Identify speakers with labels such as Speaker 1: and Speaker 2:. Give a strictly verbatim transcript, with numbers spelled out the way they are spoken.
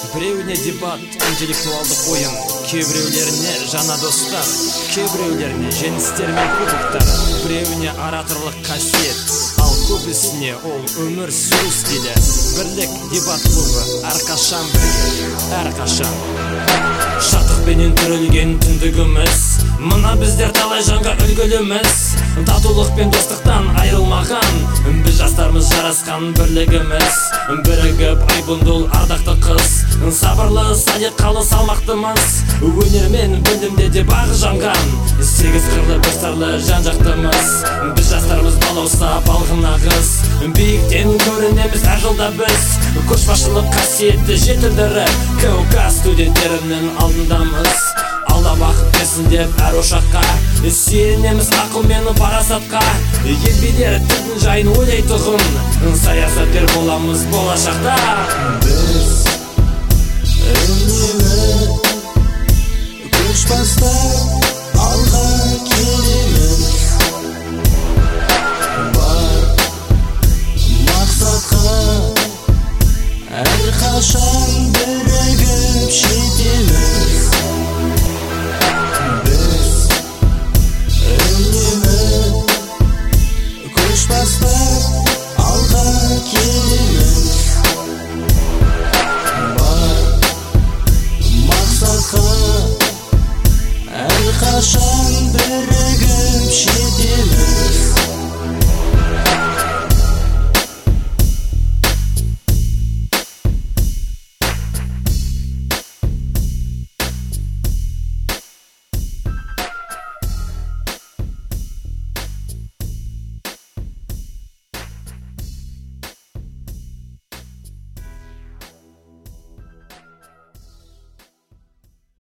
Speaker 1: Біреуіне дебат, интеллектуалдық ойын, кейбіреулеріне жана достар, кейбіреулеріне жеңістер мен кубоктар, біреуіне ораторлық қасиет, ал көбісіне ол өмір сүру стилі. Бірлік дебат клубы әрқашан бірге, әрқашан. Шаттықпенен түрілген түндігіміз, мына біздер талай жанға үлгіліміз. Татулық пен достықтан айырылмаған, біз жастарымыз жарасқан бірлігіміз. Бірігіп айбындыл ардақты қыз, сабырлы салиқалы салмақтымыз. Өнер мен білімде де бағы жанған, сегіз қырлы бір сырлы жан жақтымыз. Біз жастарымыз балауса балғын ағыз, биіктен көрінеміз әр жылда біз. Көшбасшылық қасиетті жетілдіріп, КУК студенттерінің алдындамыз. Алда бақыт берсін деп әр ошаққа, сүйенеміз ақыл мен парасатқа. Ел билер тілдің жайын ойлайтұғын, саясаткер боламыз болашақта.
Speaker 2: Біз үнемі көшбастар